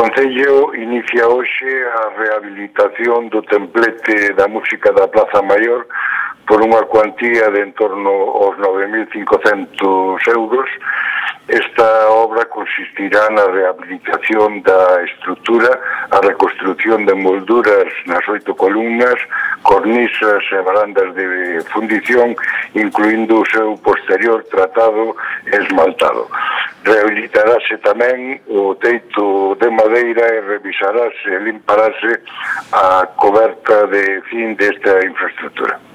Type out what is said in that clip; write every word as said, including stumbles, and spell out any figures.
Concello inicia hoxe a rehabilitación do templete da música da Plaza Maior por unha cuantía de en torno aos nove mil cincocentos euros. Esta obra consistirá na rehabilitación da estrutura, a reconstrucción de molduras nas oito columnas, cornisas e barandas de fundición, incluindo o seu posterior tratado e esmaltado. Rehabilitarase tamén o teito de madeira e revisarase e limparase a coberta de fin desta infraestructura.